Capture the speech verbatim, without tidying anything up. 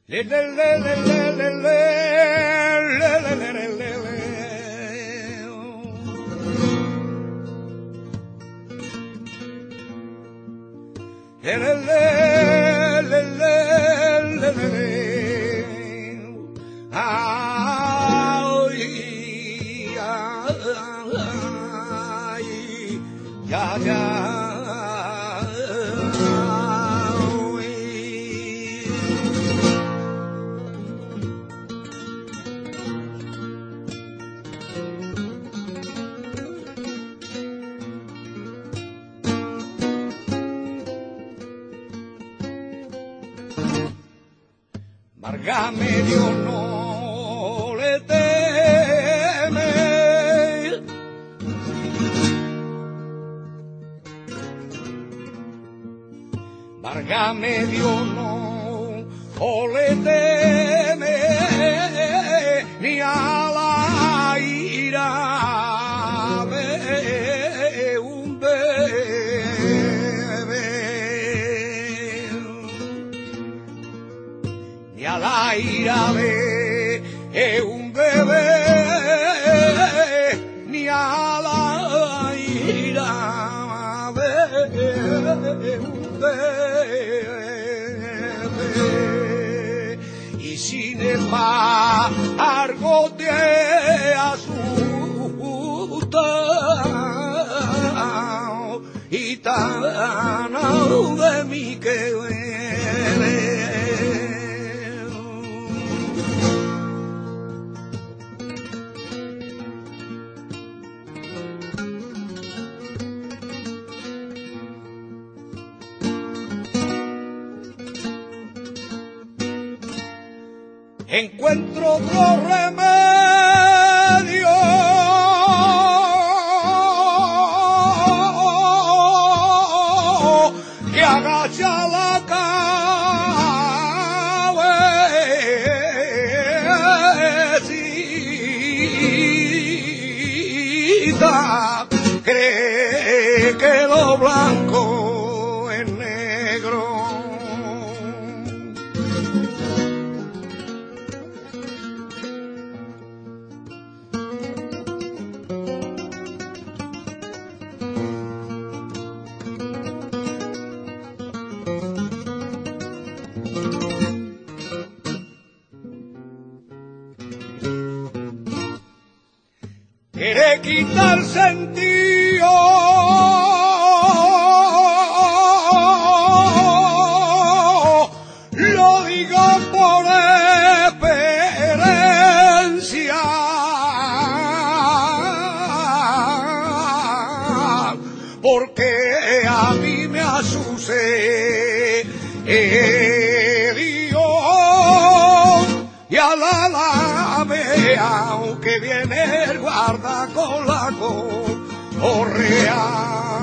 Le le le le le le le le le le le le. Le le le le le le le le. Ay, ay, ya ya. Marga medio no le teme, Marga medio no le teme ni a la ira de un bebé, ni a la ira de un bebé, ni a la ira de un bebé. Y sin embargo te asusta y tan de mí que encuentro otro remedio que agacha la cabecita, cree que lo blanco es negro. Quiere quitar sentido lo digo por experiencia, porque a mí me sucedió y a la lamea que viene el guarda con la correa.